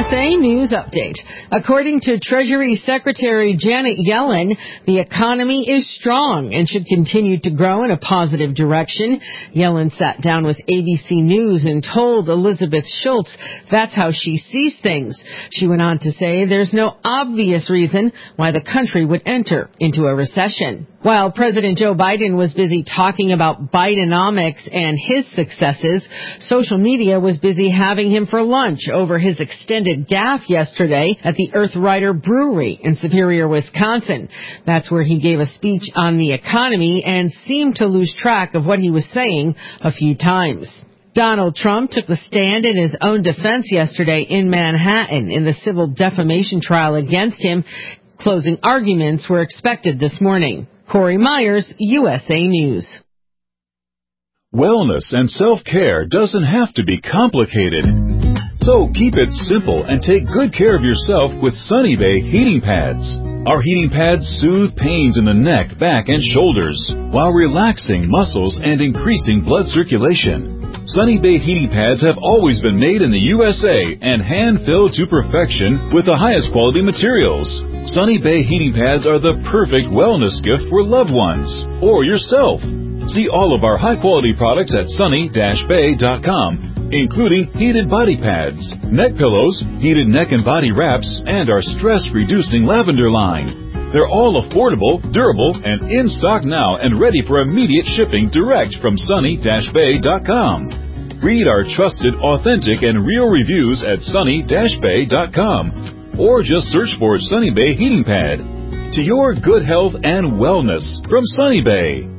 USA News Update. According to Treasury Secretary Janet Yellen, the economy is strong and should continue to grow in a positive direction. Yellen sat down with ABC News and told Elizabeth Schultz that's how she sees things. She went on to say there's no obvious reason why the country would enter into a recession. While President Joe Biden was busy talking about Bidenomics and his successes, social media was busy having him for lunch over his extended gaffe yesterday at the Earth Rider Brewery in Superior, Wisconsin. That's where he gave a speech on the economy and seemed to lose track of what he was saying a few times. Donald Trump took the stand in his own defense yesterday in Manhattan in the civil defamation trial against him. Closing arguments were expected this morning. Corey Myers, USA News. Wellness and self-care doesn't have to be complicated. So keep it simple and take good care of yourself with Sunny Bay heating pads. Our heating pads soothe pains in the neck, back, and shoulders while relaxing muscles and increasing blood circulation. Sunny Bay heating pads have always been made in the USA and hand-filled to perfection with the highest quality materials. Sunny Bay heating pads are the perfect wellness gift for loved ones or yourself. See all of our high-quality products at sunny-bay.com, including heated body pads, neck pillows, heated neck and body wraps, and our stress-reducing lavender line. They're all affordable, durable, and in stock now and ready for immediate shipping direct from sunny-bay.com. Read our trusted, authentic, and real reviews at sunny-bay.com. Or just search for Sunny Bay Heating Pad. To your good health and wellness from Sunny Bay.